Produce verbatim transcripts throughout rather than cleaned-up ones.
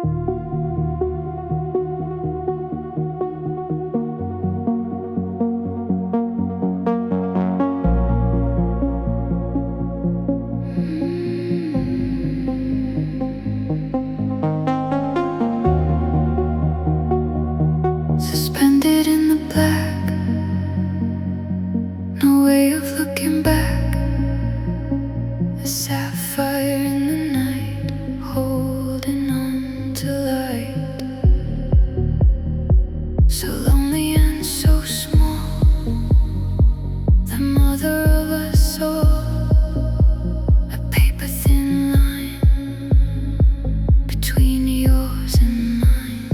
Suspended in the black, no way of looking back. A sapphire in the night, holding on to light. So lonely and so small, the mother of us all. A paper thin line between yours and mine.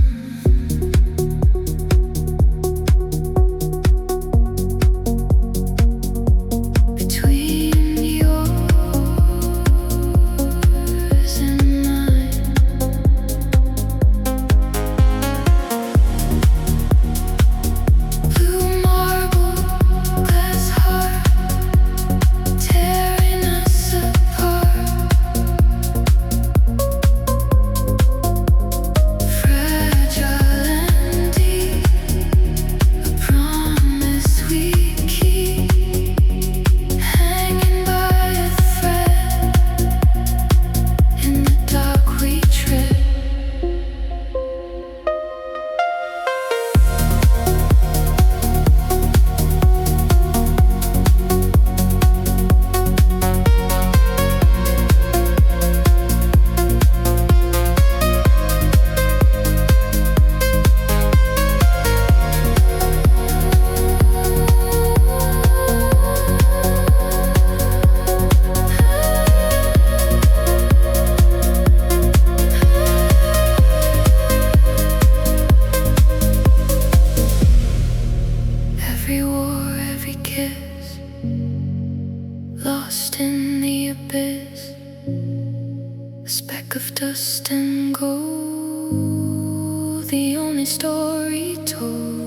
Every war, every kiss, lost in the abyss. A speck of dust and gold, the only story told.